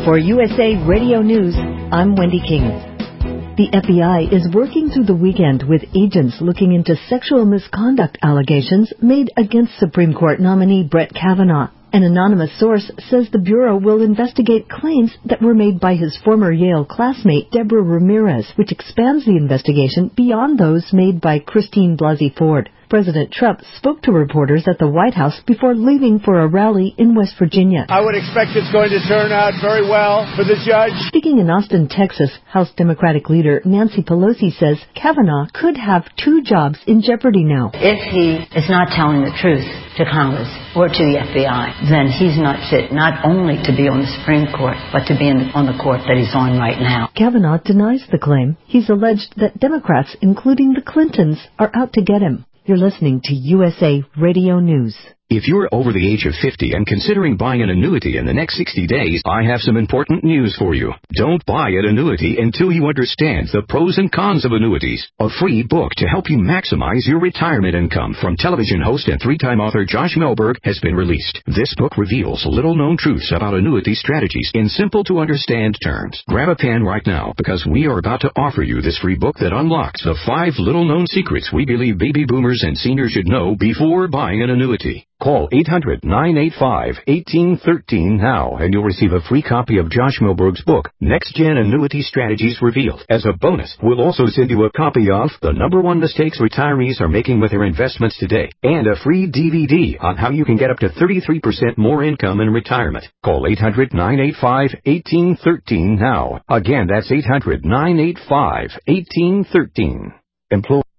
For USA Radio News, I'm Wendy King. The FBI is working through the weekend with agents looking into sexual misconduct allegations made against Supreme Court nominee Brett Kavanaugh. An anonymous source says the Bureau will investigate claims that were made by his former Yale classmate Deborah Ramirez, which expands the investigation beyond those made by Christine Blasey Ford. President Trump spoke to reporters at the White House before leaving for a rally in West Virginia. I would expect it's going to turn out very well for the judge. Speaking in Austin, Texas, House Democratic leader Nancy Pelosi says Kavanaugh could have 2 jobs in jeopardy now. If he is not telling the truth to Congress or to the FBI, then he's not fit not only to be on the Supreme Court, but to be on the court that he's on right now. Kavanaugh denies the claim. He's alleged that Democrats, including the Clintons, are out to get him. You're listening to USA Radio News. If you're over the age of 50 and considering buying an annuity in the next 60 days, I have some important news for you. Don't buy an annuity until you understand the pros and cons of annuities. A free book to help you maximize your retirement income from television host and 3-time author Josh Melberg has been released. This book reveals little-known truths about annuity strategies in simple-to-understand terms. Grab a pen right now because we are about to offer you this free book that unlocks the 5 little-known secrets we believe baby boomers and seniors should know before buying an annuity. Call 800-985-1813 now, and you'll receive a free copy of Josh Melberg's book, Next Gen Annuity Strategies Revealed. As a bonus, we'll also send you a copy of The #1 Mistakes Retirees Are Making with Their Investments Today, and a free DVD on how you can get up to 33% more income in retirement. Call 800-985-1813 now. Again, that's 800-985-1813. Employee